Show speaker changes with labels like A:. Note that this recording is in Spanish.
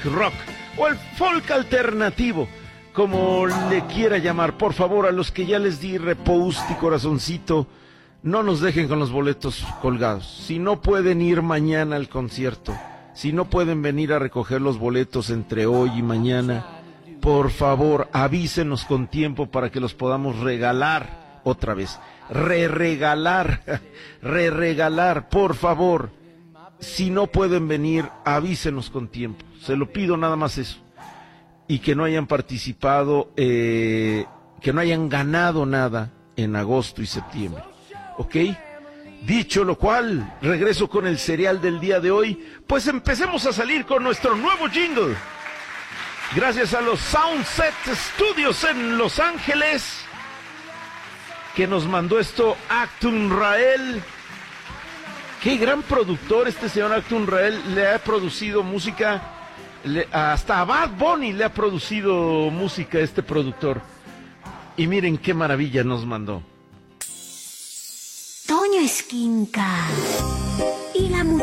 A: rock o el folk alternativo, como le quiera llamar. Por favor, a los que ya les di repost y corazoncito, no nos dejen con los boletos colgados. Si no pueden ir mañana al concierto, si no pueden venir a recoger los boletos entre hoy y mañana, por favor, avísenos con tiempo para que los podamos regalar otra vez. Regalar, por favor. Si no pueden venir, avísenos con tiempo. Se lo pido, nada más eso. Y que no hayan participado, que no hayan ganado nada en agosto y septiembre. ¿Ok? Dicho lo cual, regreso con el serial del día de hoy. Pues empecemos a salir con nuestro nuevo jingle. Gracias a los Soundset Studios en Los Ángeles, que nos mandó esto Actum Rael. Qué gran productor este señor Actum Rael. Le ha producido música, hasta a Bad Bunny le ha producido música este productor. Y miren qué maravilla nos mandó.
B: Toño Esquinca y la